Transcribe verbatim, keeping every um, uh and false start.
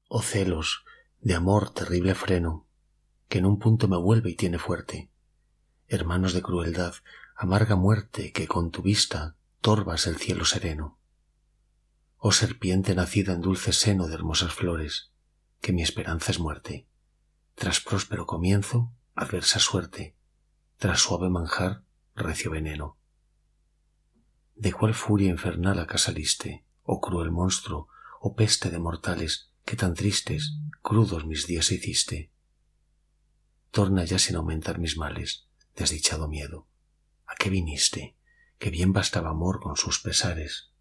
Oh celos, de amor terrible freno, que en un punto me vuelve y tiene fuerte. Hermanos de crueldad, amarga muerte, que con tu vista torbas el cielo sereno. Oh serpiente nacida en dulce seno de hermosas flores, que mi esperanza es muerte. Tras próspero comienzo, adversa suerte. Tras suave manjar, recio veneno. ¿De cuál furia infernal acá saliste, oh cruel monstruo, oh peste de mortales, que tan tristes, crudos mis días hiciste? Torna ya sin aumentar mis males, desdichado miedo. ¿A qué viniste? Que bien bastaba amor con sus pesares.